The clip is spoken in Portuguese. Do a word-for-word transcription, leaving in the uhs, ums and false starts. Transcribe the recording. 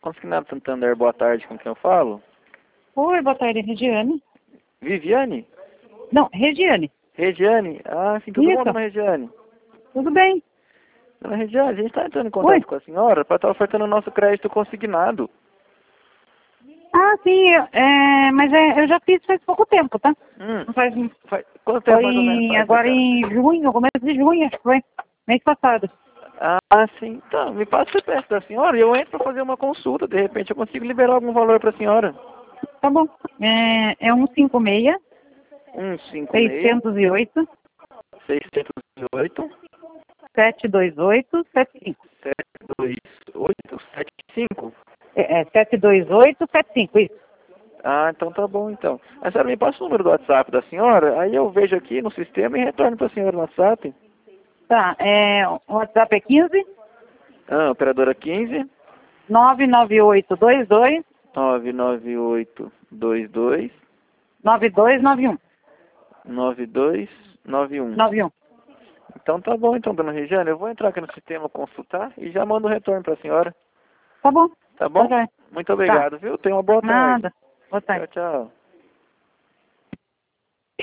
Consignado Santander, boa tarde, com quem eu falo? Oi, boa tarde, Regiane. Viviane? Não, Regiane. Regiane? Ah, sim, tudo Isso. bom, dona Regiane? Tudo bem? Dona Regiane, a gente está entrando em contato Oi. com a senhora para estar ofertando o nosso crédito consignado. Ah, sim, eu- é, mas é, eu já fiz faz pouco tempo, tá? Hum, Não faz, faz, quanto tempo foi mais ou menos em- faz que agora você em junho, começo de junho, acho que foi. Mês passado. Ah, sim, então, me passa o C P F da senhora e eu entro para fazer uma consulta, de repente eu consigo liberar algum valor para a senhora. Tá bom. É, é um cinco seis, um cinco seis, seiscentos e oito, seiscentos e oito, sete dois oito, sete cinco. sete dois oito, sete cinco. É, é sete dois oito, sete cinco, isso. Ah, então tá bom então. A senhora me passa o número do WhatsApp da senhora, aí eu vejo aqui no sistema e retorno para a senhora no WhatsApp. Tá, é, o WhatsApp é quinze, Ah, operadora quinze, nove nove oito dois dois, nove nove oito dois dois, nove dois nove um. nove dois nove um. nove um. Então tá bom então, dona Regiane, eu vou entrar aqui no sistema consultar e já mando o retorno para a senhora. Tá bom. Tá bom? Tá, Muito obrigado, viu? Tenha uma boa tarde. nada. Boa tarde. Tchau, tchau.